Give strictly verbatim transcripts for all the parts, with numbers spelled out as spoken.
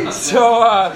So, uh,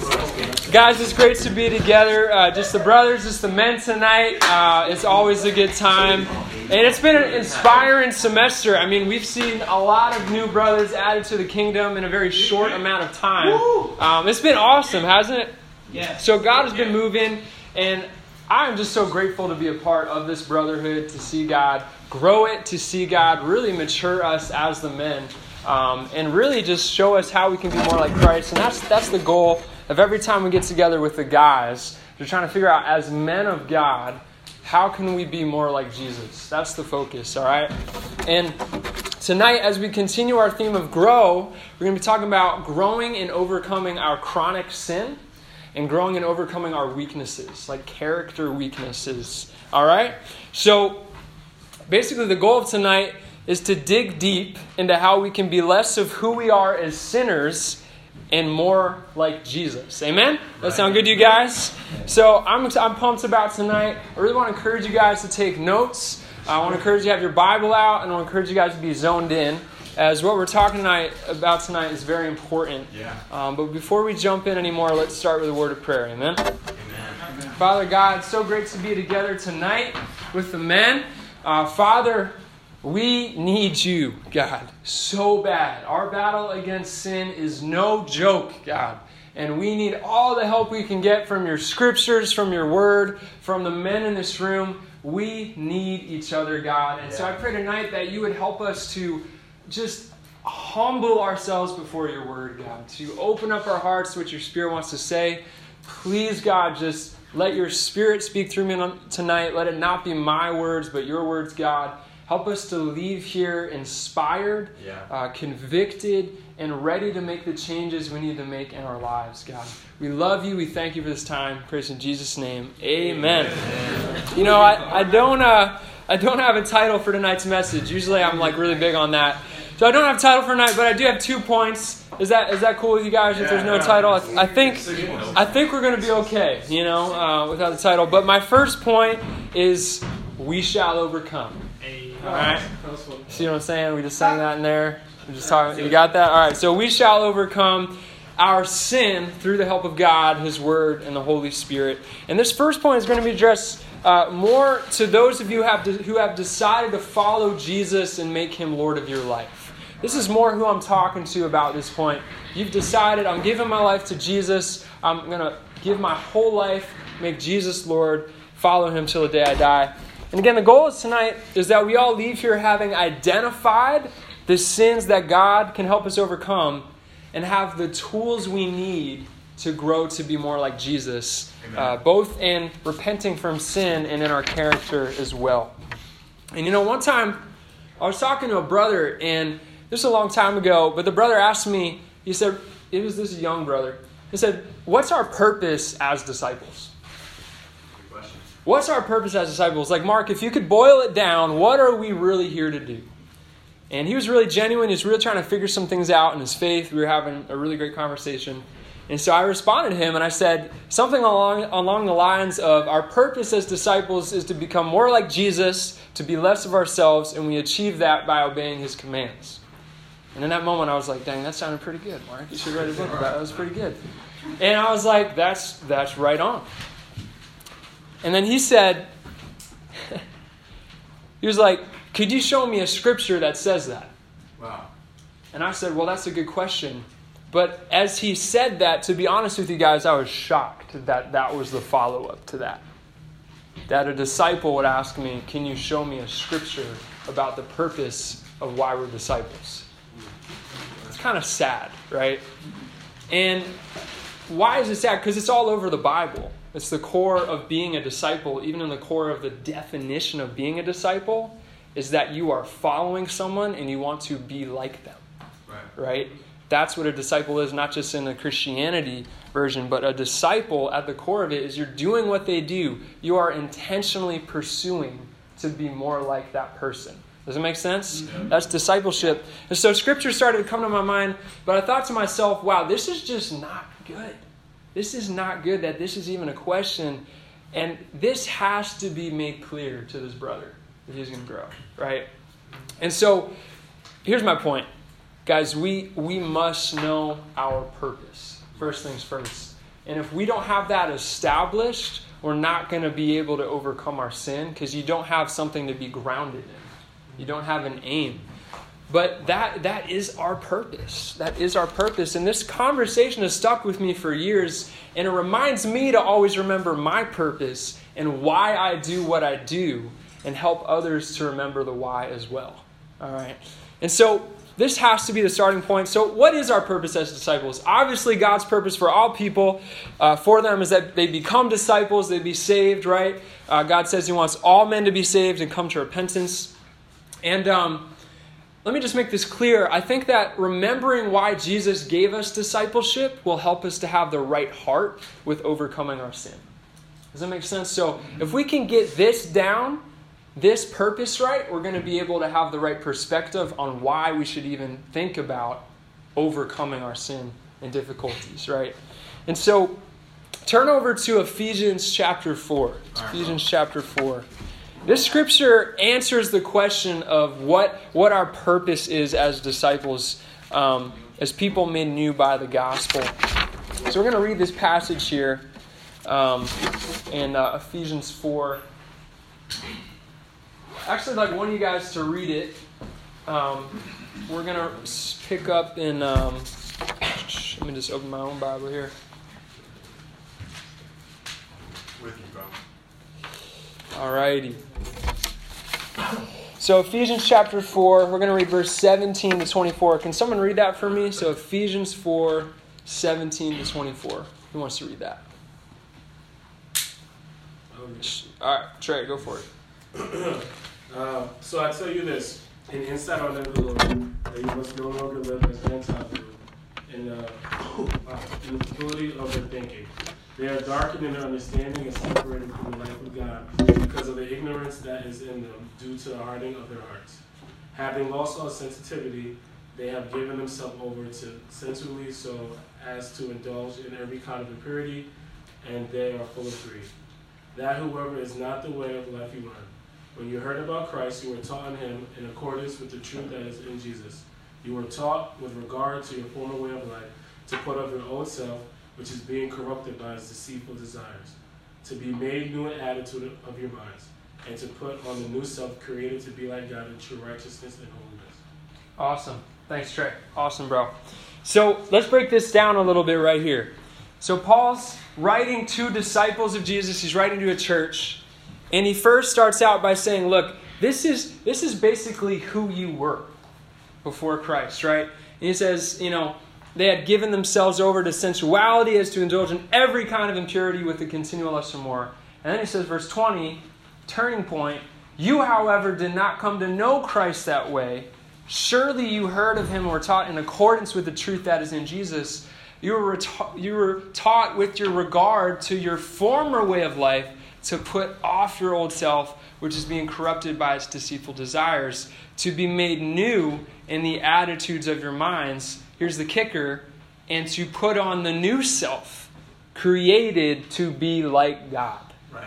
guys, it's great to be together. Uh, just the brothers, just the men tonight. Uh, it's always a good time. And it's been an inspiring semester. I mean, we've seen a lot of new brothers added to the kingdom in a very short amount of time. Um, it's been awesome, hasn't it? Yeah. So God has been moving, and I'm just so grateful to be a part of this brotherhood, to see God grow it, to see God really mature us as the men. Um, and really just show us how we can be more like Christ. And that's that's the goal of every time we get together with the guys. We're trying to figure out, as men of God, how can we be more like Jesus? That's the focus, all right? And tonight, as we continue our theme of grow, we're going to be talking about growing and overcoming our chronic sin and growing and overcoming our weaknesses, like character weaknesses, all right? So basically the goal of tonight is to dig deep into how we can be less of who we are as sinners and more like Jesus. Amen? That sound good to you guys? So I'm I'm pumped about tonight. I really want to encourage you guys to take notes. I want to encourage you to have your Bible out, and I want to encourage you guys to be zoned in, as what we're talking tonight about tonight is very important. Yeah. Um, but before we jump in anymore, let's start with a word of prayer. Amen? Amen. Father God, it's so great to be together tonight with the men. Uh, Father, we need you, God, so bad. Our battle against sin is no joke, God. And we need all the help we can get from your scriptures, from your word, from the men in this room. We need each other, God. And so I pray tonight that you would help us to just humble ourselves before your word, God, to open up our hearts to what your Spirit wants to say. Please, God, just let your Spirit speak through me tonight. Let it not be my words, but your words, God. Help us to leave here inspired, yeah. uh, convicted, and ready to make the changes we need to make in our lives, God. We love you. We thank you for this time. Praise in Jesus' name. Amen. Amen. You know, I, I don't uh, I don't have a title for tonight's message. Usually I'm like really big on that. So I don't have a title for tonight, but I do have two points. Is that is that cool with you guys? If Yeah, there's no yeah. title, I, I think I think we're going to be okay, you know, uh, without the title. But my first point is we shall overcome. All right. See what I'm saying? We just sang that in there. We just talking. You got that? All right. So we shall overcome our sin through the help of God, His Word, and the Holy Spirit. And this first point is going to be addressed uh, more to those of you who have, de- who have decided to follow Jesus and make Him Lord of your life. This is more who I'm talking to about this point. You've decided, I'm giving my life to Jesus. I'm going to give my whole life, make Jesus Lord, follow Him till the day I die. And again, the goal is tonight is that we all leave here having identified the sins that God can help us overcome and have the tools we need to grow to be more like Jesus, uh, both in repenting from sin and in our character as well. And you know, one time I was talking to a brother, and this was a long time ago, but the brother asked me, he said, it was this young brother, he said, what's our purpose as disciples? What's our purpose as disciples? Like, Mark, if you could boil it down, what are we really here to do? And he was really genuine. He was really trying to figure some things out in his faith. We were having a really great conversation. And so I responded to him and I said something along, along the lines of our purpose as disciples is to become more like Jesus, to be less of ourselves, and we achieve that by obeying His commands. And in that moment, I was like, dang, that sounded pretty good, Mark. You should write a book about that. That was pretty good. And I was like, that's that's right on. And then he said, he was like, could you show me a scripture that says that? Wow. And I said, well, that's a good question. But as he said that, to be honest with you guys, I was shocked that that was the follow-up to that. That a disciple would ask me, can you show me a scripture about the purpose of why we're disciples? It's kind of sad, right? And why is it sad? Because it's all over the Bible. It's the core of being a disciple, even in the core of the definition of being a disciple, is that you are following someone and you want to be like them. Right. Right? That's what a disciple is, not just in the Christianity version, but a disciple at the core of it is you're doing what they do. You are intentionally pursuing to be more like that person. Does it make sense? Mm-hmm. That's discipleship. And so scripture started to come to my mind, but I thought to myself, wow, this is just not good. This is not good that this is even a question. And this has to be made clear to this brother that he's going to grow, right? And so here's my point. Guys, we, we must know our purpose. First things first. And if we don't have that established, we're not going to be able to overcome our sin because you don't have something to be grounded in. You don't have an aim. But that that is our purpose. That is our purpose. And this conversation has stuck with me for years. And it reminds me to always remember my purpose and why I do what I do and help others to remember the why as well. All right. And so this has to be the starting point. So what is our purpose as disciples? Obviously, God's purpose for all people, uh, for them, is that they become disciples, they be saved, right? Uh, God says he wants all men to be saved and come to repentance. And um, let me just make this clear. I think that remembering why Jesus gave us discipleship will help us to have the right heart with overcoming our sin. Does that make sense? So if we can get this down, this purpose right, we're going to be able to have the right perspective on why we should even think about overcoming our sin and difficulties, right? And so turn over to Ephesians chapter four. Ephesians chapter four. This scripture answers the question of what, what our purpose is as disciples, um, as people made new by the gospel. So we're going to read this passage here um, in uh, Ephesians four. Actually, I'd like one of you guys to read it. Um, we're going to pick up in... Um, let me just open my own Bible here. With you, bro. All righty. So Ephesians chapter four, we're going to read verse seventeen to twenty-four. Can someone read that for me? So Ephesians four, seventeen to twenty-four. Who wants to read that? All right, Trey, go for it. Uh, so I tell you this, in insight on the Lord, that you must no longer live as Gentiles do, in, uh, uh, in the futility of their thinking. They are darkened in their understanding and separated from the life of God because of the ignorance that is in them due to the hardening of their hearts. Having lost all sensitivity, they have given themselves over to sensually so as to indulge in every kind of impurity, and they are full of greed. That whoever is not the way of life you learn. When you heard about Christ, you were taught in him in accordance with the truth that is in Jesus. You were taught with regard to your former way of life to put off your old self, which is being corrupted by its deceitful desires, to be made new in attitude of your minds, and to put on the new self created to be like God in true righteousness and holiness. Awesome. Thanks, Trey. Awesome, bro. So let's break this down a little bit right here. So Paul's writing to disciples of Jesus. He's writing to a church. And he first starts out by saying, look, this is this is basically who you were before Christ, right? And he says, you know, they had given themselves over to sensuality as to indulge in every kind of impurity with a continual lust for more. And then he says, verse twenty, turning point, you, however, did not come to know Christ that way. Surely you heard of him and were taught in accordance with the truth that is in Jesus. You were, ta- you were taught with your regard to your former way of life to put off your old self, which is being corrupted by its deceitful desires, to be made new in the attitudes of your minds. Here's the kicker. And to put on the new self, created to be like God. Right.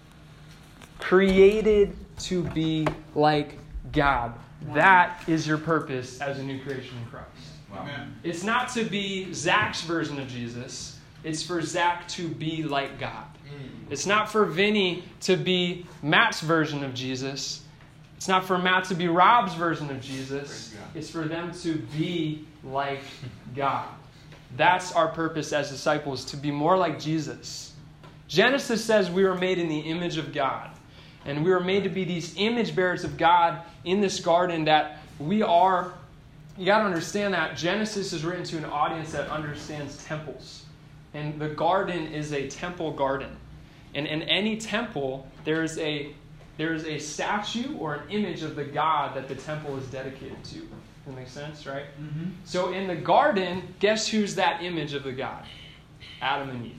Created to be like God. That is your purpose as a new creation in Christ. Wow. It's not to be Zach's version of Jesus. It's for Zach to be like God. It's not for Vinny to be Matt's version of Jesus. It's not for Matt to be Rob's version of Jesus. It's for them to be like God. That's our purpose as disciples, to be more like Jesus. Genesis says we were made in the image of God. And we were made to be these image bearers of God in this garden that we are. You got to understand that Genesis is written to an audience that understands temples. And the garden is a temple garden. And in any temple, there's a there's a statue or an image of the God that the temple is dedicated to. That makes sense, right? Mm-hmm. So in the garden, guess who's that image of the God? Adam and Eve.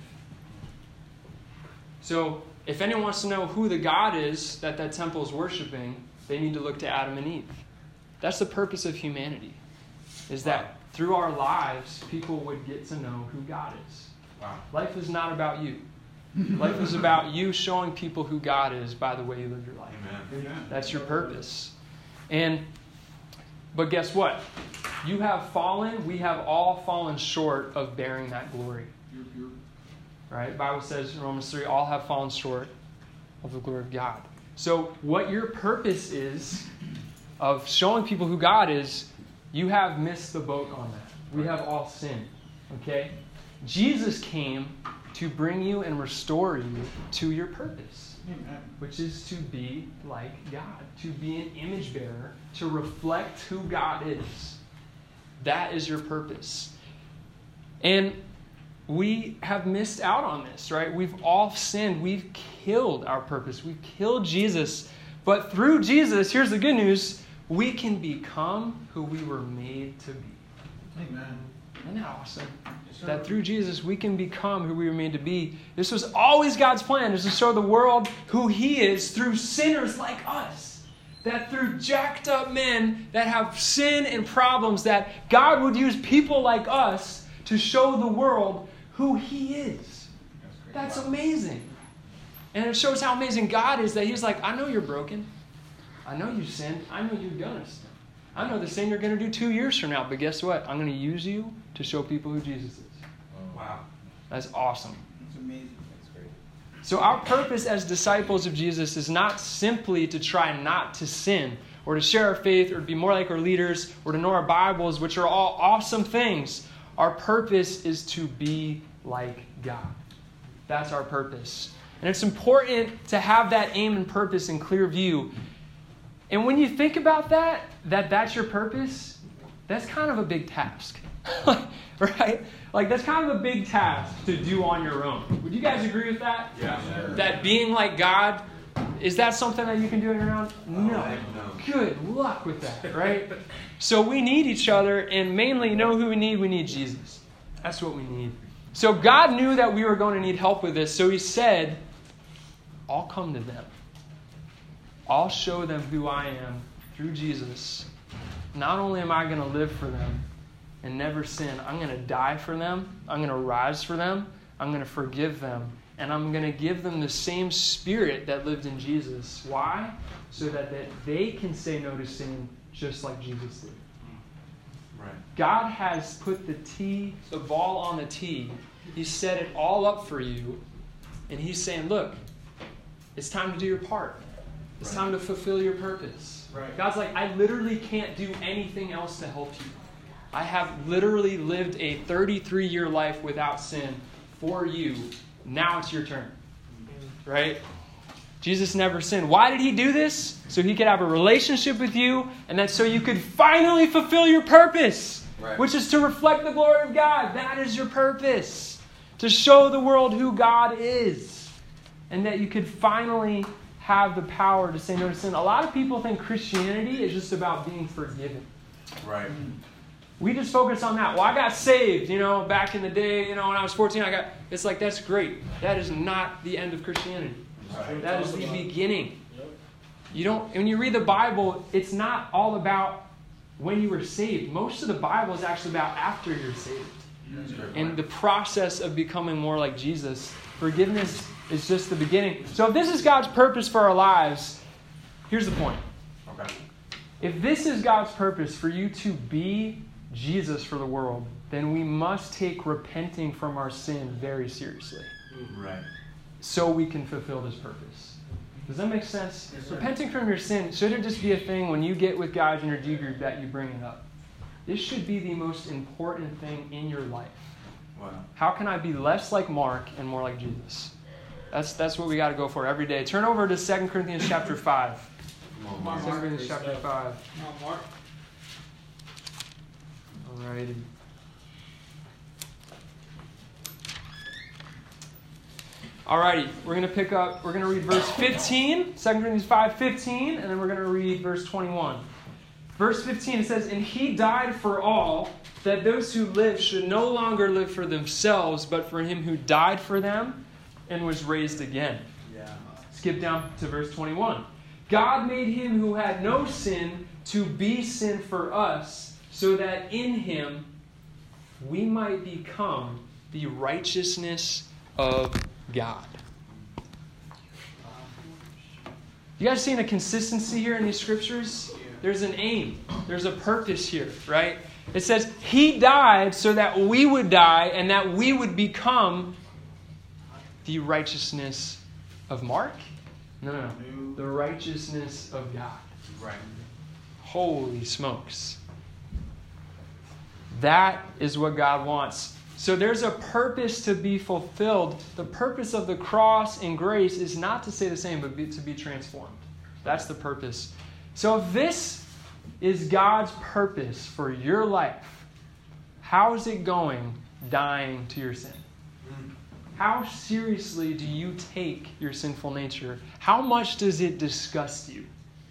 So if anyone wants to know who the God is that that temple is worshiping, they need to look to Adam and Eve. That's the purpose of humanity, is that wow. through our lives, people would get to know who God is. Wow. Life is not about you. Life is about you showing people who God is by the way you live your life. Amen. That's your purpose. And But guess what? You have fallen. We have all fallen short of bearing that glory. Right? The Bible says in Romans three, all have fallen short of the glory of God. So what your purpose is of showing people who God is, you have missed the boat on that. We have all sinned. Okay? Jesus came to bring you and restore you to your purpose. Amen. Which is to be like God, to be an image bearer, to reflect who God is. That is your purpose. And we have missed out on this, right? We've all sinned. We've killed our purpose. We've killed Jesus. But through Jesus, here's the good news, we can become who we were made to be. Amen. Isn't that awesome? That through Jesus, we can become who we were made to be. This was always God's plan, is to show the world who He is through sinners like us. That through jacked up men that have sin and problems, that God would use people like us to show the world who He is. That's amazing. And it shows how amazing God is, that He's like, I know you're broken. I know you sinned. I know you're going to sin. I know the sin you're going to do two years from now. But guess what? I'm going to use you to show people who Jesus is. Wow. That's awesome. That's amazing. That's great. So our purpose as disciples of Jesus is not simply to try not to sin or to share our faith or to be more like our leaders or to know our Bibles, which are all awesome things. Our purpose is to be like God. That's our purpose. And it's important to have that aim and purpose in clear view. And when you think about that, that that's your purpose, that's kind of a big task. Right? Like, that's kind of a big task to do on your own. Would you guys agree with that? Yeah. Sure. That being like God, is that something that you can do on your own? No. Oh, no. Good luck with that, right? So we need each other, and mainly, you know who we need? We need Jesus. That's what we need. So God knew that we were going to need help with this, so He said, I'll come to them. I'll show them who I am through Jesus. Not only am I going to live for them and never sin, I'm going to die for them. I'm going to rise for them. I'm going to forgive them. And I'm going to give them the same spirit that lived in Jesus. Why? So that, that they can say no to sin just like Jesus did. Right. God has put the tee, the ball on the tee. He set it all up for you. And He's saying, look, it's time to do your part. It's Right. time to fulfill your purpose. Right. God's like, I literally can't do anything else to help you. I have literally lived a thirty-three-year life without sin for you. Now it's your turn. Right? Jesus never sinned. Why did He do this? So He could have a relationship with you, and that's so you could finally fulfill your purpose, right. Which is to reflect the glory of God. That is your purpose. To show the world who God is. And that you could finally have the power to say no to sin. A lot of people think Christianity is just about being forgiven. Right. We just focus on that. Well, I got saved, you know, back in the day, you know, when I was fourteen, I got, it's like, that's great. That is not the end of Christianity. Right. That is the beginning. You don't, when you read the Bible, it's not all about when you were saved. Most of the Bible is actually about after you're saved. And the process of becoming more like Jesus. Forgiveness is just the beginning. So if this is God's purpose for our lives, here's the point. Okay. If this is God's purpose for you to be Jesus for the world, then we must take repenting from our sin very seriously. Right. So we can fulfill this purpose. Does that make sense? Yes, repenting from your sin shouldn't just be a thing when you get with guys in your D group that you bring it up. This should be the most important thing in your life. Wow. How can I be less like Mark and more like Jesus? That's that's what we got to go for every day. Turn over to Second Corinthians chapter five. Second Corinthians chapter five. Mark. Alrighty. Alrighty, we're going to pick up, we're going to read verse fifteen, Second Corinthians five fifteen, and then we're going to read verse twenty-one. Verse fifteen, it says, "And He died for all, that those who live should no longer live for themselves, but for Him who died for them and was raised again." Yeah. Skip down to verse twenty-one. "God made Him who had no sin to be sin for us, so that in Him we might become the righteousness of God." You guys seeing a consistency here in these scriptures? there's an aim. There's a purpose here, right? It says he died so that we would die and that we would become the righteousness of Mark? No, no, no. The righteousness of God. Right. Holy smokes. That is what God wants. So there's a purpose to be fulfilled. The purpose of the cross and grace is not to say the same, but be, to be transformed. That's the purpose. So if this is God's purpose for your life, how is it going dying to your sin? How seriously do you take your sinful nature? How much does it disgust you?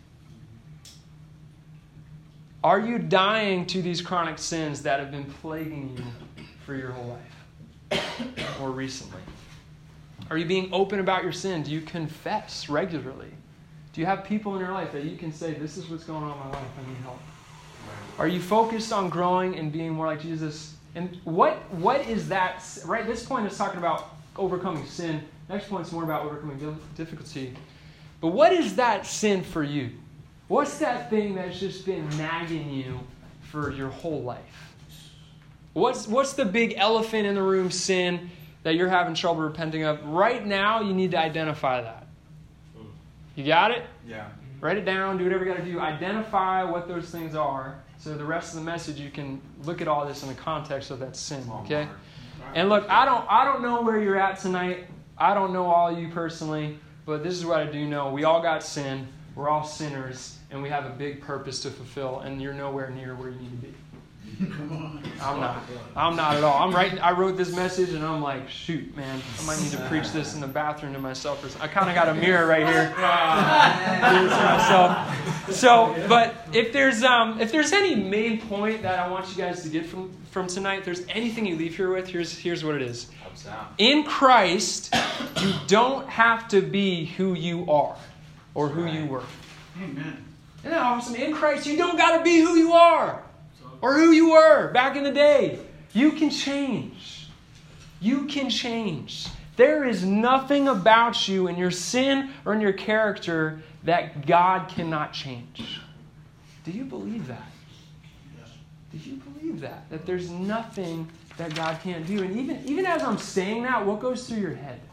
Are you dying to these chronic sins that have been plaguing you for your whole life or recently? Are you being open about your sin? Do you confess regularly? Do you have people in your life that you can say, this is what's going on in my life, I need help? Are you focused on growing and being more like Jesus? And what what is that? Right, this point is talking about overcoming sin. Next point is more about overcoming difficulty. But what is that sin for you? What's that thing that's just been nagging you for your whole life? What's what's the big elephant in the room sin that you're having trouble repenting of? Right now, you need to identify that. You got it? Yeah. Write it down. Do whatever you got to do. Identify what those things are. So the rest of the message, you can look at all this in the context of that sin. Okay? And look, I don't I don't know where you're at tonight. I don't know all of you personally. But this is what I do know. We all got sin. We're all sinners. And we have a big purpose to fulfill. And you're nowhere near where you need to be. Come on. I'm not. I'm not at all. I'm writing. I wrote this message and I'm like, shoot, man, I might need to preach this in the bathroom to myself. I kind of got a mirror right here. Do this for myself. So, but if there's um, if there's any main point that I want you guys to get from from tonight, if there's anything you leave here with, here's here's what it is. In Christ, you don't have to be who you are or who you were. Amen. Isn't that awesome? In Christ, you don't got to be who you are. Or who you were back in the day. You can change. You can change. There is nothing about you in your sin or in your character that God cannot change. Do you believe that? Yes. Do you believe that? That there's nothing that God can't do? And even, even as I'm saying that, what goes through your head?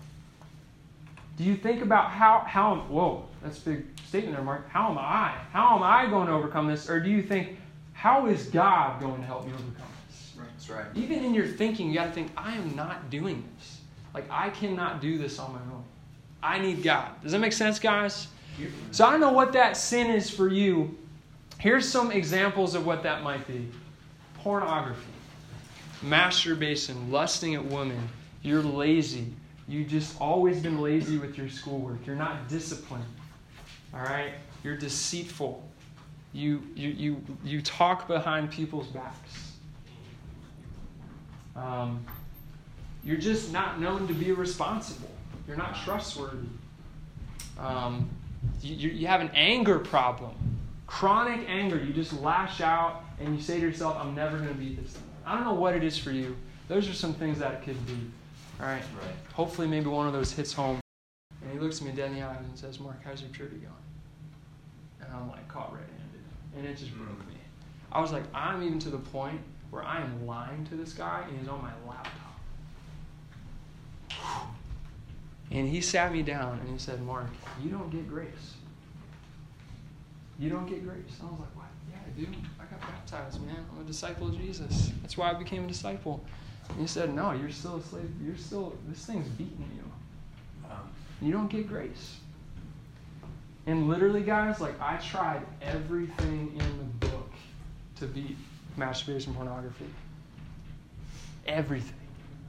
Do you think about how, how, whoa, that's a big statement there, Mark. How am I? How am I going to overcome this? Or do you think, how is God going to help me overcome this? Right. That's right. Even in your thinking, you got to think, I am not doing this. Like, I cannot do this on my own. I need God. Does that make sense, guys? So I don't know what that sin is for you. Here's some examples of what that might be. Pornography, masturbation, lusting at women. You're lazy. You've just always been lazy with your schoolwork. You're not disciplined. All right? You're deceitful. You, you, you, you talk behind people's backs. Um, you're just not known to be responsible. You're not trustworthy. Um, you, you, you have an anger problem. Chronic anger. You just lash out and you say to yourself, I'm never going to beat this thing. I don't know what it is for you. Those are some things that it could be. All right? Right. Hopefully maybe one of those hits home. And he looks at me dead in the eye and says, Mark, how's your purity going? And I'm like, caught red-handed. And it just broke me. I was like, I'm even to the point where I am lying to this guy and he's on my laptop. And he sat me down and he said, Mark, you don't get grace. You don't get grace. And I was like, what? Yeah, I do. I got baptized, man. I'm a disciple of Jesus. That's why I became a disciple. And he said, no, you're still a slave. You're still, this thing's beating you. Um, You don't get grace. And literally, guys, like I tried everything in the book to beat masturbation pornography. Everything.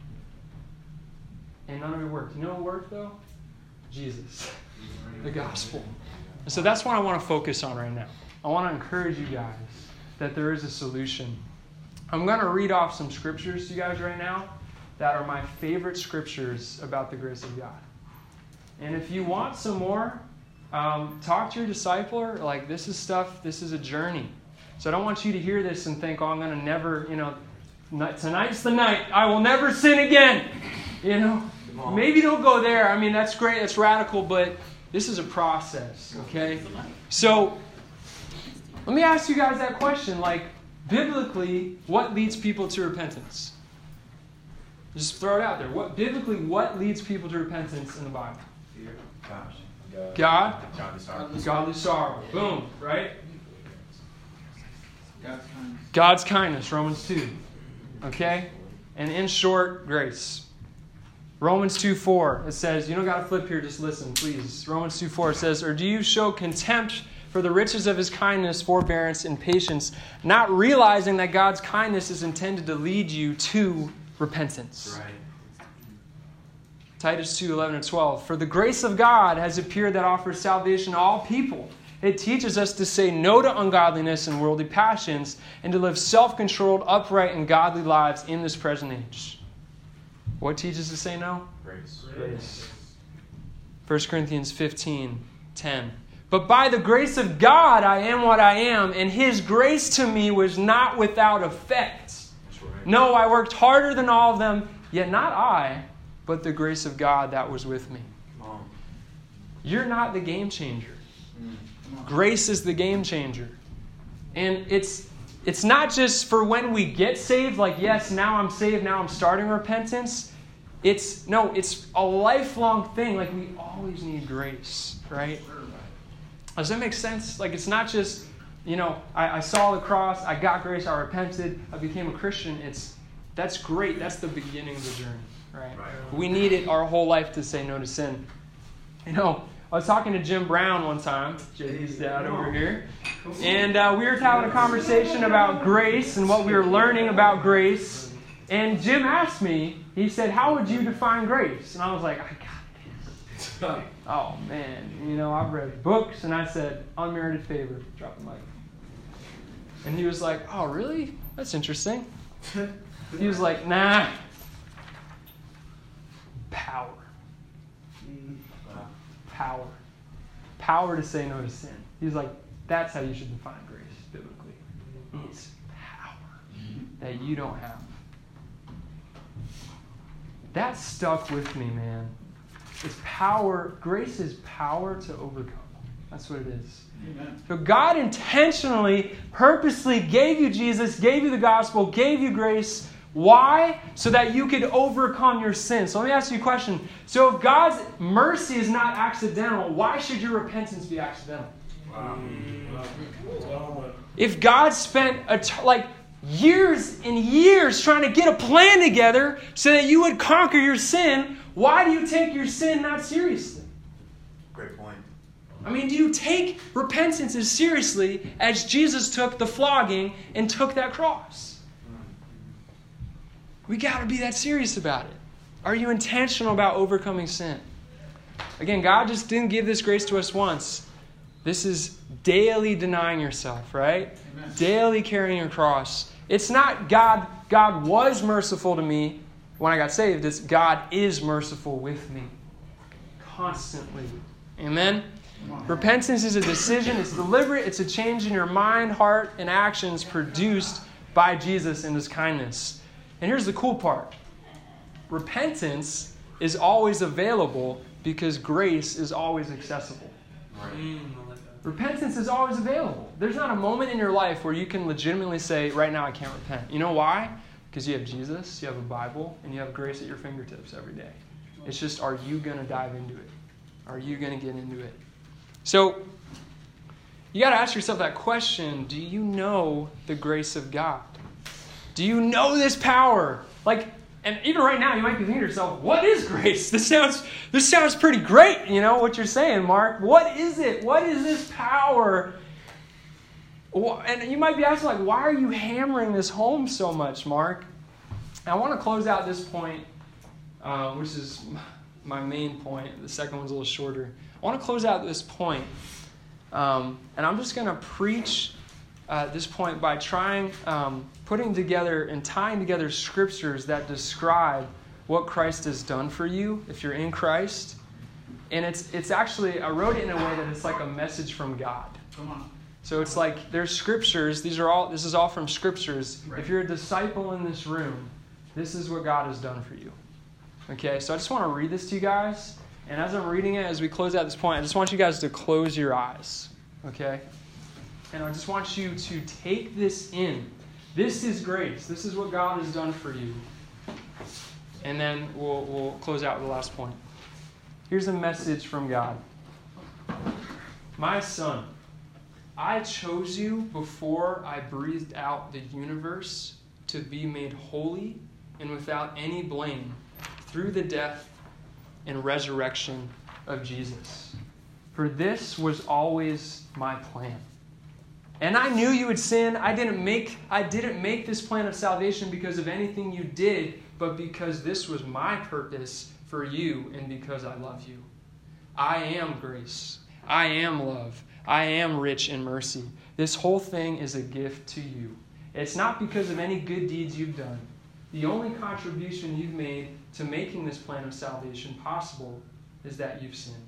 And none of it worked. You know what worked, though? Jesus. The gospel. And so that's what I want to focus on right now. I want to encourage you guys that there is a solution. I'm going to read off some scriptures to you guys right now that are my favorite scriptures about the grace of God. And if you want some more, um, talk to your discipler. Like, this is stuff, this is a journey. So I don't want you to hear this and think, oh, I'm going to never, you know, tonight's the night. I will never sin again. You know, maybe don't go there. I mean, that's great. That's radical, but this is a process, okay? So Let me ask you guys that question. Like, biblically, what leads people to repentance? Just throw it out there. What biblically, what leads people to repentance in the Bible? Fear. Gosh. God. Godly sorrow. Godly sorrow. Boom. Right? God's kindness. God's kindness. Romans two. Okay? And in short, grace. Romans two four. It says, you don't got to flip here, just listen, please. Romans two four says, or do you show contempt for the riches of his kindness, forbearance, and patience, not realizing that God's kindness is intended to lead you to repentance? Right. Titus two eleven and twelve. For the grace of God has appeared that offers salvation to all people. It teaches us to say no to ungodliness and worldly passions and to live self-controlled, upright, and godly lives in this present age. What teaches to say no? Grace. Grace. First Corinthians fifteen ten. But by the grace of God I am what I am, and his grace to me was not without effect. That's right. No, I worked harder than all of them, yet not I, but the grace of God that was with me. Come on. You're not the game changer. Mm. Grace is the game changer. And it's it's not just for when we get saved, like, yes, now I'm saved, now I'm starting repentance. It's, no, it's a lifelong thing. Like, we always need grace, right? Does that make sense? Like, it's not just, you know, I, I saw the cross, I got grace, I repented, I became a Christian. It's, that's great. That's the beginning of the journey, right? Right. We need it our whole life to say no to sin. You know, I was talking to Jim Brown one time, J D's dad over here, and uh, we were having a conversation about grace and what we were learning about grace. And Jim asked me, he said, how would you define grace? And I was like, I got this. Oh, man, you know, I've read books, and I said, unmerited favor. Drop the mic. And he was like, oh, really? That's interesting. He was like, nah. Power. Power. Power to say no to sin. He's like, that's how you should define grace biblically. It's power that you don't have. That stuck with me, man. It's power. Grace is power to overcome. That's what it is. Amen. So God intentionally, purposely gave you Jesus, gave you the gospel, gave you grace. Why? So that you could overcome your sin. So let me ask you a question. So if God's mercy is not accidental, why should your repentance be accidental? Wow. Wow. If God spent a t- like years and years trying to get a plan together so that you would conquer your sin, why do you take your sin not seriously? Great point. I mean, do you take repentance as seriously as Jesus took the flogging and took that cross? We got to be that serious about it. Are you intentional about overcoming sin? Again, God just didn't give this grace to us once. This is daily denying yourself, right? Amen. Daily carrying your cross. It's not God, God was merciful to me when I got saved. It's God is merciful with me. Constantly. Amen? Repentance is a decision. It's deliberate. It's a change in your mind, heart, and actions produced by Jesus and his kindness. And here's the cool part. Repentance is always available because grace is always accessible. Right. Repentance is always available. There's not a moment in your life where you can legitimately say, right now I can't repent. You know why? Because you have Jesus, you have a Bible, and you have grace at your fingertips every day. It's just, are you going to dive into it? Are you going to get into it? So, you got to ask yourself that question. Do you know the grace of God? Do you know this power? Like, and even right now, you might be thinking to yourself, what is grace? This sounds this sounds pretty great, you know, what you're saying, Mark. What is it? What is this power? And you might be asking, like, why are you hammering this home so much, Mark? And I want to close out this point, uh, which is my main point. The second one's a little shorter. I want to close out this point. Um, and I'm just going to preach uh, this point by trying, um, putting together and tying together scriptures that describe what Christ has done for you if you're in Christ. And it's it's actually, I wrote it in a way that it's like a message from God. Come on. So it's like there's scriptures. These are all. This is all from scriptures. Right. If you're a disciple in this room, this is what God has done for you. Okay, so I just want to read this to you guys. And as I'm reading it, as we close out this point, I just want you guys to close your eyes. Okay? And I just want you to take this in. This is grace. This is what God has done for you. And then we'll, we'll close out with the last point. Here's a message from God. My son, I chose you before I breathed out the universe to be made holy and without any blame through the death and resurrection of Jesus. For this was always my plan. And I knew you would sin. I didn't make I didn't make this plan of salvation because of anything you did, but because this was my purpose for you and because I love you. I am grace. I am love. I am rich in mercy. This whole thing is a gift to you. It's not because of any good deeds you've done. The only contribution you've made to making this plan of salvation possible is that you've sinned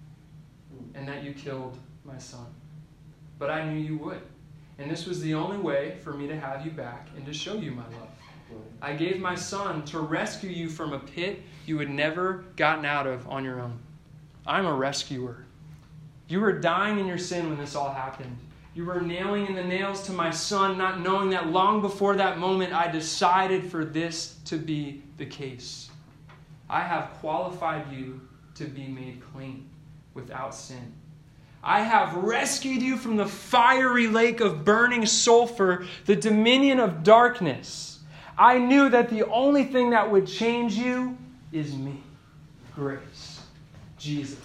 and that you killed my son. But I knew you would. And this was the only way for me to have you back and to show you my love. I gave my son to rescue you from a pit you had never gotten out of on your own. I'm a rescuer. You were dying in your sin when this all happened. You were nailing in the nails to my son, not knowing that long before that moment I decided for this to be the case. I have qualified you to be made clean without sin. I have rescued you from the fiery lake of burning sulfur, the dominion of darkness. I knew that the only thing that would change you is me. Grace. Jesus.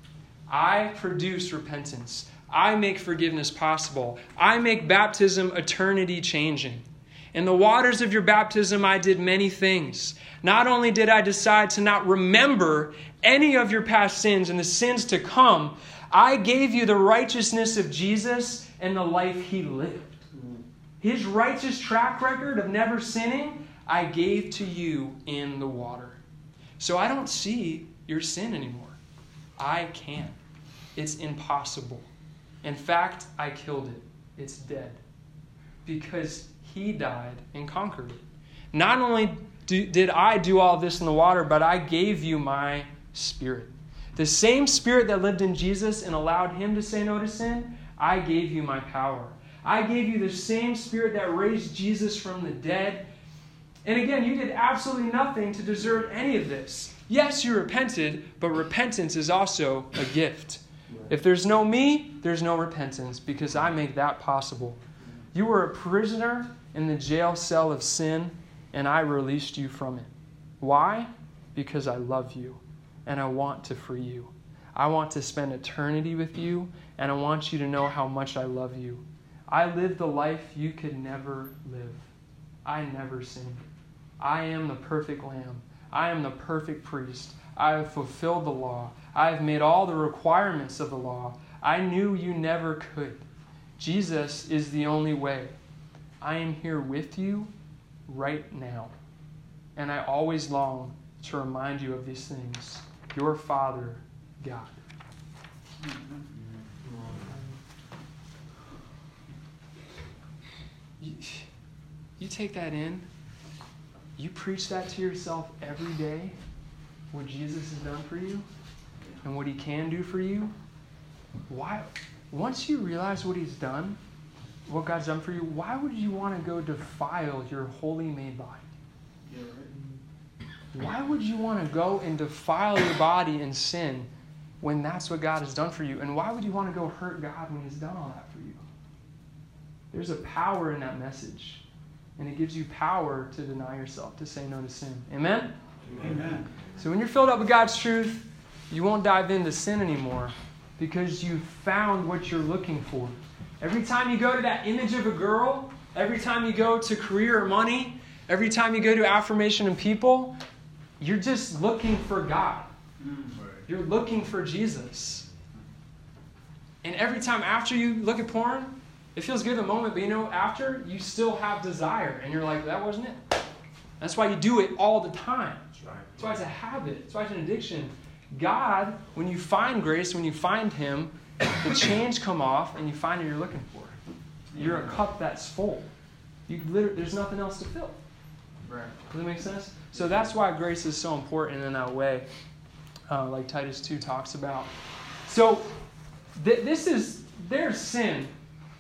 I produce repentance. I make forgiveness possible. I make baptism eternity changing. In the waters of your baptism, I did many things. Not only did I decide to not remember any of your past sins and the sins to come, I gave you the righteousness of Jesus and the life he lived. His righteous track record of never sinning, I gave to you in the water. So I don't see your sin anymore. I can. It's impossible. In fact, I killed it. It's dead. Because he died and conquered it. Not only do, did I do all this in the water, but I gave you my Spirit. The same Spirit that lived in Jesus and allowed him to say no to sin, I gave you my power. I gave you the same Spirit that raised Jesus from the dead. And again, you did absolutely nothing to deserve any of this. Yes, you repented, but repentance is also a gift. If there's no me, there's no repentance, because I make that possible. You were a prisoner in the jail cell of sin, and I released you from it. Why? Because I love you, and I want to free you. I want to spend eternity with you, and I want you to know how much I love you. I lived the life you could never live. I never sinned. I am the perfect lamb. I am the perfect priest. I have fulfilled the law. I have made all the requirements of the law. I knew you never could. Jesus is the only way. I am here with you right now. And I always long to remind you of these things. Your Father, God. You, you take that in. You preach that to yourself every day. What Jesus has done for you and what he can do for you. Why? Once you realize what he's done, what God's done for you, why would you want to go defile your holy made body? Yeah, right. Why would you want to go and defile your body in sin when that's what God has done for you? And why would you want to go hurt God when he's done all that for you? There's a power in that message. And it gives you power to deny yourself, to say no to sin. Amen? Amen. So when you're filled up with God's truth, you won't dive into sin anymore because you've found what you're looking for. Every time you go to that image of a girl, every time you go to career or money, every time you go to affirmation and people, you're just looking for God. You're looking for Jesus. And every time after you look at porn, it feels good in the moment, but you know, after, you still have desire. And you're like, that wasn't it. That's why you do it all the time. That's right. That's why it's a habit. That's why it's an addiction. God, when you find grace, when you find him, the chains come off and you find what you're looking for. You're a cup that's full. You literally, there's nothing else to fill. Right. Does that make sense? So that's why grace is so important in that way, uh, like Titus two talks about. So th- this is, there's sin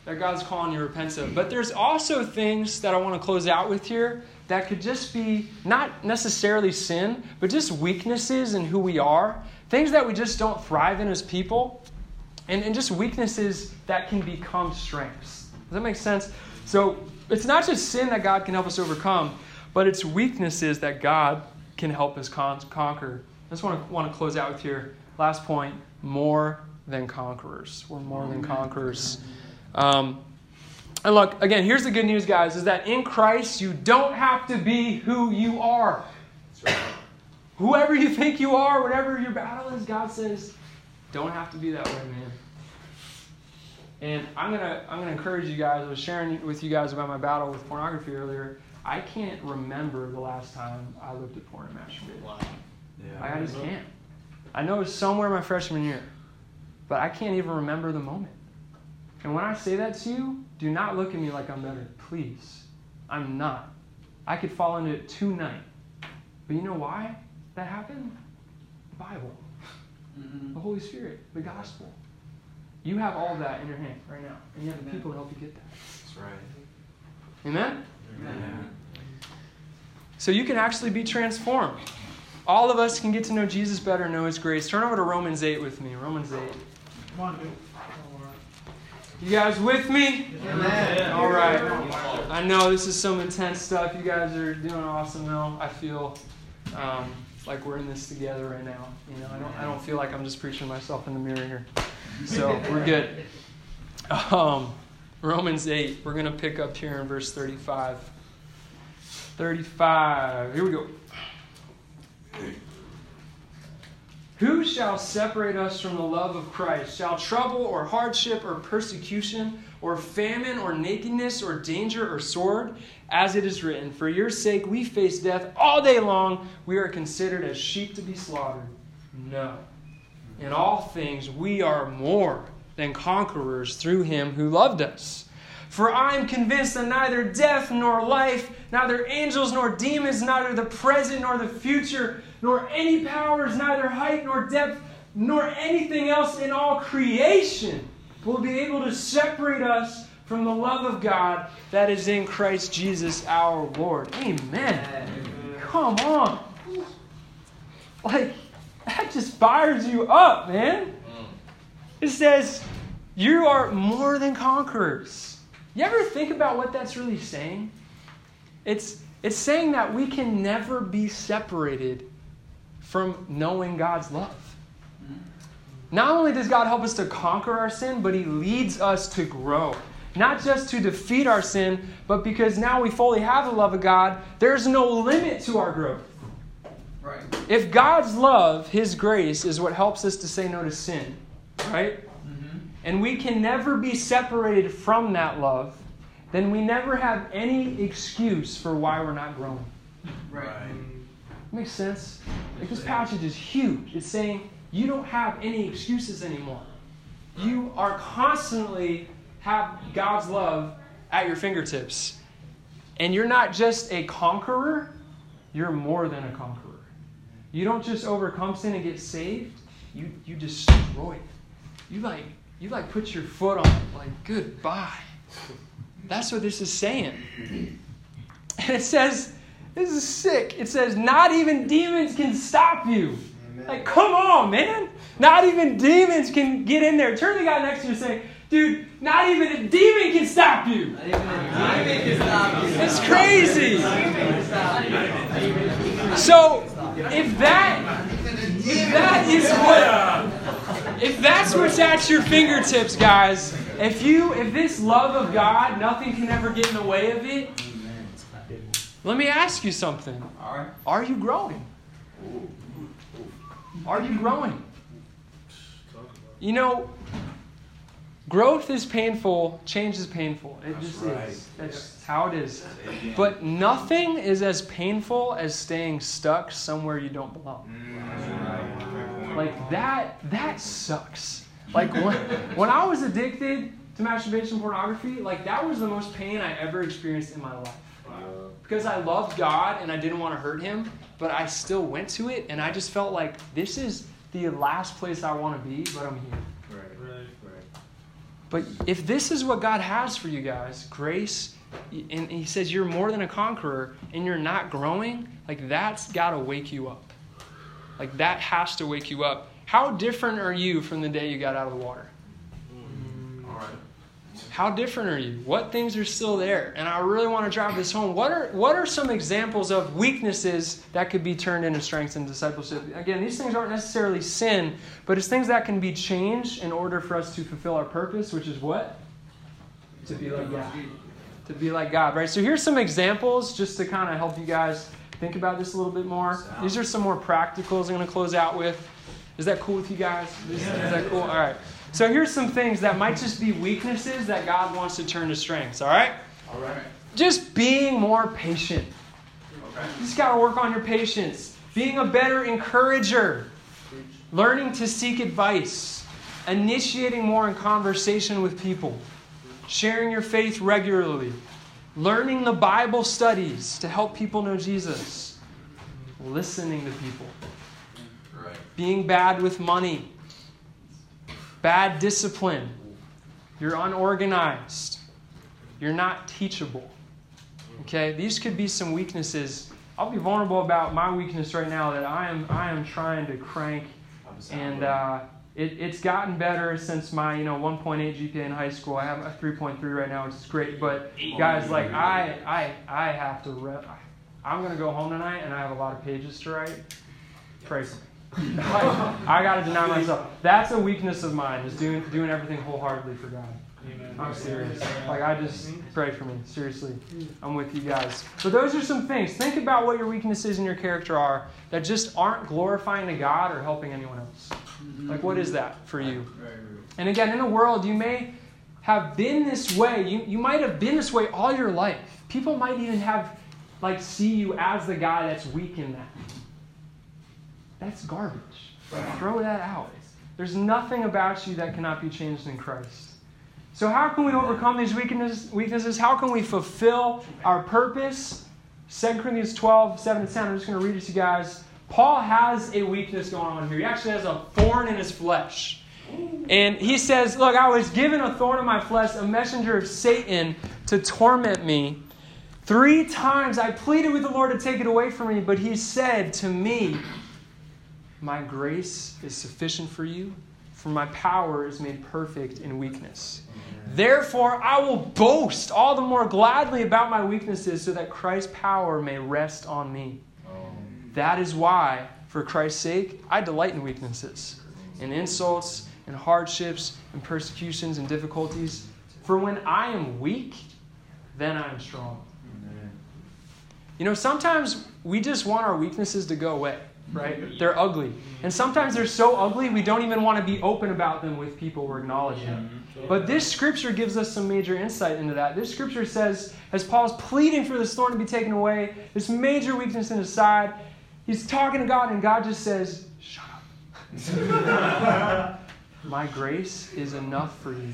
that God's calling you to repent of. But there's also things that I want to close out with here that could just be not necessarily sin, but just weaknesses in who we are. Things that we just don't thrive in as people. And, and just weaknesses that can become strengths. Does that make sense? So it's not just sin that God can help us overcome, but it's weaknesses that God can help us con- conquer. I just want to want to close out with here. Last point, more than conquerors. We're more than conquerors. Um, and look, again, here's the good news, guys, is that in Christ, you don't have to be who you are. That's right. Whoever you think you are, whatever your battle is, God says, don't have to be that way, man. And I'm gonna I'm gonna encourage you guys. I was sharing with you guys about my battle with pornography earlier. I can't remember the last time I looked at porn and masturbated. Wow. Yeah. I just can't. I know it's somewhere my freshman year, but I can't even remember the moment. And when I say that to you, do not look at me like I'm better. Please. I'm not. I could fall into it tonight. But you know why that happened? The Bible. Mm-hmm. The Holy Spirit. The gospel. You have all of that in your hand right now. And you have the people to help you get that. That's right. Amen? Amen. So you can actually be transformed. All of us can get to know Jesus better and know His grace. Turn over to Romans eight with me. Romans eight. Come on, dude. You guys with me? Amen. All right. I know this is some intense stuff. You guys are doing awesome, though. I feel um, like we're in this together right now. You know, I don't. I don't feel like I'm just preaching to myself in the mirror here. So we're good. Um, Romans eight. We're gonna pick up here in verse thirty-five. thirty-five. Here we go. Who shall separate us from the love of Christ? Shall trouble or hardship or persecution or famine or nakedness or danger or sword? As it is written, for your sake we face death all day long. We are considered as sheep to be slaughtered. No. In all things we are more than conquerors through Him who loved us. For I am convinced that neither death nor life, neither angels nor demons, neither the present nor the future, nor any powers, neither height nor depth, nor anything else in all creation will be able to separate us from the love of God that is in Christ Jesus our Lord. Amen. Amen. Come on. Like, that just fires you up, man. It says, you are more than conquerors. You ever think about what that's really saying? It's, it's saying that we can never be separated from knowing God's love. Not only does God help us to conquer our sin, but He leads us to grow. Not just to defeat our sin, but because now we fully have the love of God, there's no limit to our growth. Right. If God's love, His grace, is what helps us to say no to sin, right? Mm-hmm. And we can never be separated from that love, then we never have any excuse for why we're not growing. Right. Makes sense? Like, this passage is huge. It's saying you don't have any excuses anymore. You are constantly have God's love at your fingertips. And you're not just a conqueror, you're more than a conqueror. You don't just overcome sin and get saved, you you destroy it. You like you like put your foot on it, like goodbye. That's what this is saying. And it says, this is sick. It says, not even demons can stop you. Amen. Like, come on, man. Not even demons can get in there. Turn to the guy next to you and say, dude, not even a demon can stop you. Not even a demon can stop you. It's crazy. So, if that, if that is what, if that's what's at your fingertips, guys, if you, if this love of God, nothing can ever get in the way of it, let me ask you something. All right. Are you growing? Are you growing? You know, growth is painful, change is painful. It just right. is. That's how it is. But nothing is as painful as staying stuck somewhere you don't belong. Like that, that sucks. Like when, when I was addicted to masturbation and pornography, like that was the most pain I ever experienced in my life. Because I loved God and I didn't want to hurt Him, but I still went to it and I just felt like this is the last place I want to be, but I'm here. Right, right, right. But if this is what God has for you guys, grace, and he says you're more than a conqueror and you're not growing, like that's got to wake you up. Like that has to wake you up. How different are you from the day you got out of the water? All right. How different are you? What things are still there? And I really want to drive this home. What are what are some examples of weaknesses that could be turned into strengths in discipleship? Again, these things aren't necessarily sin, but it's things that can be changed in order for us to fulfill our purpose, which is what? To be like God. To be like God, right? So here's some examples just to kind of help you guys think about this a little bit more. These are some more practicals I'm going to close out with. Is that cool with you guys? Is, is that cool? All right. So here's some things that might just be weaknesses that God wants to turn to strengths, all right? All right. Just being more patient. Okay. You just got to work on your patience. Being a better encourager. Learning to seek advice. Initiating more in conversation with people. Sharing your faith regularly. Learning the Bible studies to help people know Jesus. Listening to people. Right. Being bad with money. Bad discipline. You're unorganized. You're not teachable. Okay? These could be some weaknesses. I'll be vulnerable about my weakness right now that I am I am trying to crank. And uh, it, it's gotten better since my you know one point eight G P A in high school. I have a three point three right now, which is great. But guys, like I I I have to rep. I'm going to go home tonight and I have a lot of pages to write. Pray for me. I got to deny myself. That's a weakness of mine, is doing doing everything wholeheartedly for God. I'm serious. Like, I just pray for me. Seriously. I'm with you guys. So those are some things. Think about what your weaknesses in your character are that just aren't glorifying to God or helping anyone else. Like, what is that for you? And again, in the world, you may have been this way. You, you might have been this way all your life. People might even have, like, see you as the guy that's weak in that. That's garbage. Throw that out. There's nothing about you that cannot be changed in Christ. So how can we overcome these weakness, weaknesses? How can we fulfill our purpose? Second Corinthians twelve, seven to ten. I'm just going to read it to you guys. Paul has a weakness going on here. He actually has a thorn in his flesh. And he says, look, I was given a thorn in my flesh, a messenger of Satan to torment me. Three times I pleaded with the Lord to take it away from me, but he said to me, my grace is sufficient for you, for my power is made perfect in weakness. Therefore, I will boast all the more gladly about my weaknesses so that Christ's power may rest on me. That is why, for Christ's sake, I delight in weaknesses, in insults, in hardships, in persecutions, and difficulties. For when I am weak, then I am strong. You know, sometimes we just want our weaknesses to go away. Right? They're ugly. And sometimes they're so ugly we don't even want to be open about them with people or acknowledge them. But this scripture gives us some major insight into that. This scripture says, as Paul's pleading for this thorn to be taken away, this major weakness in his side, he's talking to God and God just says, shut up. My grace is enough for you.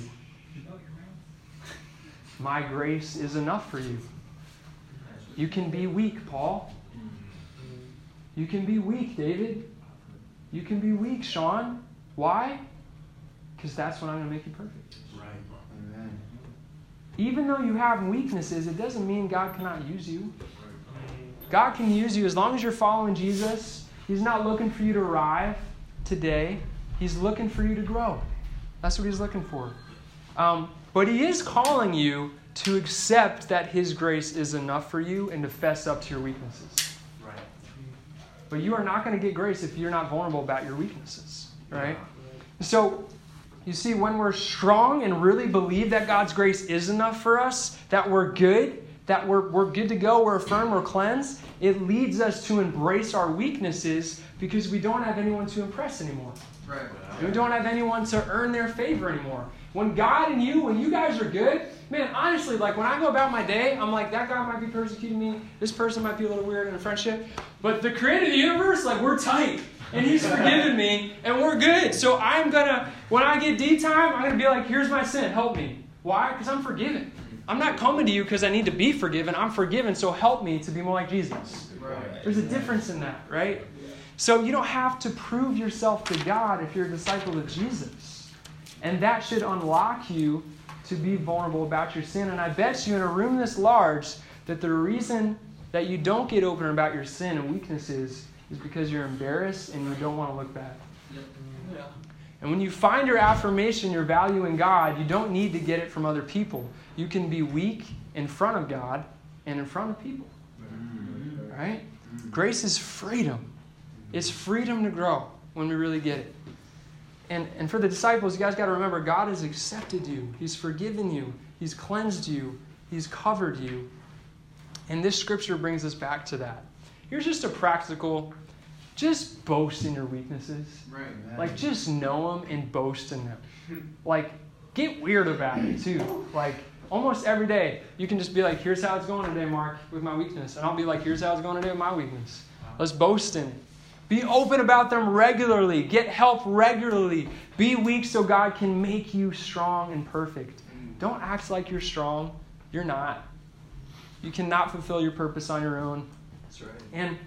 My grace is enough for you. You can be weak, Paul. You can be weak, David. You can be weak, Sean. Why? Because that's when I'm going to make you perfect. Right. Amen. Even though you have weaknesses, it doesn't mean God cannot use you. God can use you as long as you're following Jesus. He's not looking for you to arrive today. He's looking for you to grow. That's what he's looking for. Um, but he is calling you to accept that his grace is enough for you and to fess up to your weaknesses. But you are not going to get grace if you're not vulnerable about your weaknesses, right? So, you see, when we're strong and really believe that God's grace is enough for us, that we're good, that we're, we're good to go, we're affirmed, we're cleansed, it leads us to embrace our weaknesses because we don't have anyone to impress anymore. Right. We don't have anyone to earn their favor anymore. When God and you, when you guys are good, man, honestly, like when I go about my day, I'm like, that guy might be persecuting me. This person might be a little weird in a friendship. But the creator of the universe, like we're tight. And he's forgiven me. And we're good. So I'm going to, when I get D time, I'm going to be like, here's my sin. Help me. Why? Because I'm forgiven. I'm not coming to you because I need to be forgiven. I'm forgiven. So help me to be more like Jesus. Right. There's a difference in that, right? So you don't have to prove yourself to God if you're a disciple of Jesus. And that should unlock you to be vulnerable about your sin. And I bet you in a room this large that the reason that you don't get open about your sin and weaknesses is because you're embarrassed and you don't want to look bad. Yeah. And when you find your affirmation, your value in God, you don't need to get it from other people. You can be weak in front of God and in front of people. Right? Grace is freedom. It's freedom to grow when we really get it. And, and for the disciples, you guys got to remember, God has accepted you. He's forgiven you. He's cleansed you. He's covered you. And this scripture brings us back to that. Here's just a practical, just boast in your weaknesses. Right. Like, just know them and boast in them. Like, get weird about it, too. Like, almost every day, you can just be like, here's how it's going today, Mark, with my weakness. And I'll be like, here's how it's going today with my weakness. Let's boast in it. Be open about them regularly. Get help regularly. Be weak so God can make you strong and perfect. Don't act like you're strong. You're not. You cannot fulfill your purpose on your own. That's right. And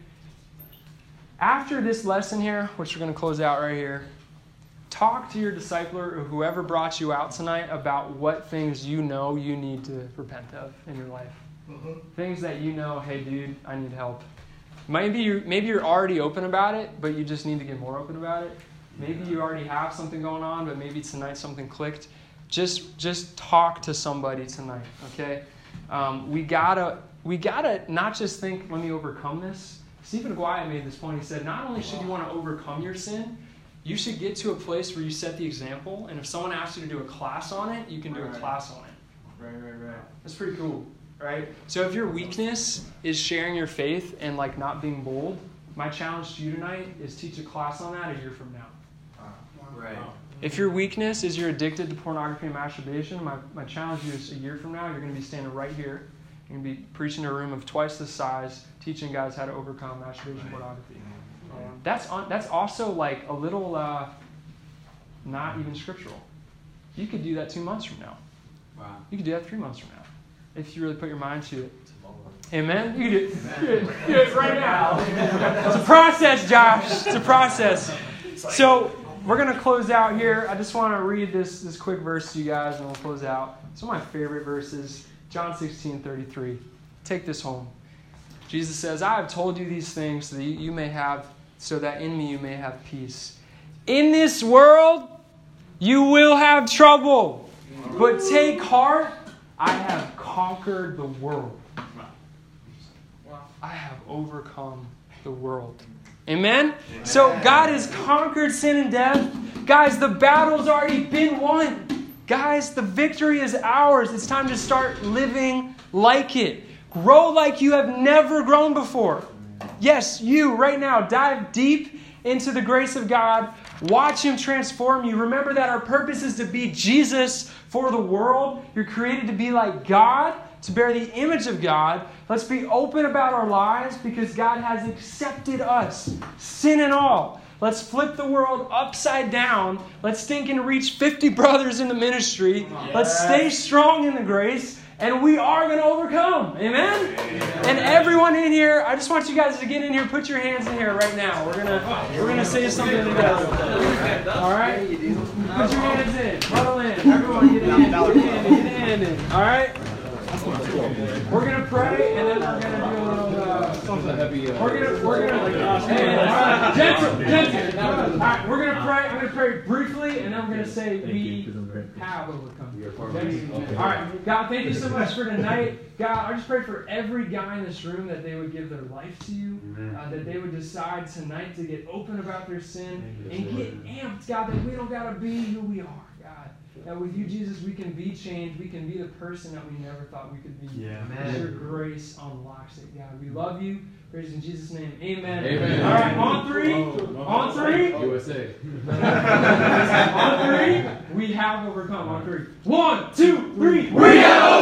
after this lesson here, which we're going to close out right here, talk to your discipler or whoever brought you out tonight about what things you know you need to repent of in your life. Uh-huh. Things that you know, hey, dude, I need help. Maybe you're, maybe you're already open about it, but you just need to get more open about it. Maybe you already have something going on, but maybe tonight something clicked. Just just talk to somebody tonight, okay? Um, we gotta we gotta not just think, let me overcome this. Stephen Aguirre made this point. He said, not only should you want to overcome your sin, you should get to a place where you set the example, and if someone asks you to do a class on it, you can do a class on it. Right, right, right. That's pretty cool. Right? So if your weakness is sharing your faith and like not being bold, my challenge to you tonight is teach a class on that a year from now. Right. If your weakness is you're addicted to pornography and masturbation, my, my challenge to you is a year from now, you're going to be standing right here. You're going to be preaching to a room of twice the size, teaching guys how to overcome masturbation and pornography. Um, that's on, that's also like a little uh, not even scriptural. You could do that two months from now. Wow. You could do that three months from now. If you really put your mind to it. Amen? You can do it, do it, do it right now. It's a process, Josh. It's a process. So we're going to close out here. I just want to read this, this quick verse to you guys, and we'll close out. It's one of my favorite verses. John sixteen thirty-three. Take this home. Jesus says, I have told you these things so that you may have, so that in me you may have peace. In this world, you will have trouble. But take heart. I have conquered the world. I have overcome the world. Amen? Amen? So God has conquered sin and death. Guys, the battle's already been won. Guys, the victory is ours. It's time to start living like it. Grow like you have never grown before. Yes, you right now dive deep into the grace of God. Watch Him transform you. Remember that our purpose is to be Jesus for the world. You're created to be like God, to bear the image of God. Let's be open about our lives because God has accepted us, sin and all. Let's flip the world upside down. Let's think and reach fifty brothers in the ministry. Yes. Let's stay strong in the grace. And we are going to overcome. Amen? Amen? And everyone in here, I just want you guys to get in here. Put your hands in here right now. We're going to we're gonna say something together. All right? Put your hands in. Huddle in. Everyone get in. Get in. Get in. Get in. All right? We're going to pray, and then we're going to do a little uh, something heavy. Uh, we're going to, we're going to, uh, gentle, gentle. All right, we're going to pray. I'm going to pray briefly, and then we're going to say we have overcome. Okay? All right, God, thank you so much for tonight. God, I just pray for every guy in this room that they would give their life to you, uh, that they would decide tonight to get open about their sin and get amped, God, that we don't got to be who we are, God. That with you, Jesus, we can be changed. We can be the person that we never thought we could be. Yeah, man. Your grace unlocks it, God. We love you. Praise in Jesus' name. Amen. Amen. All right, on three. On three. U S A. On three. We have overcome. On three. One, two, three. We have overcome.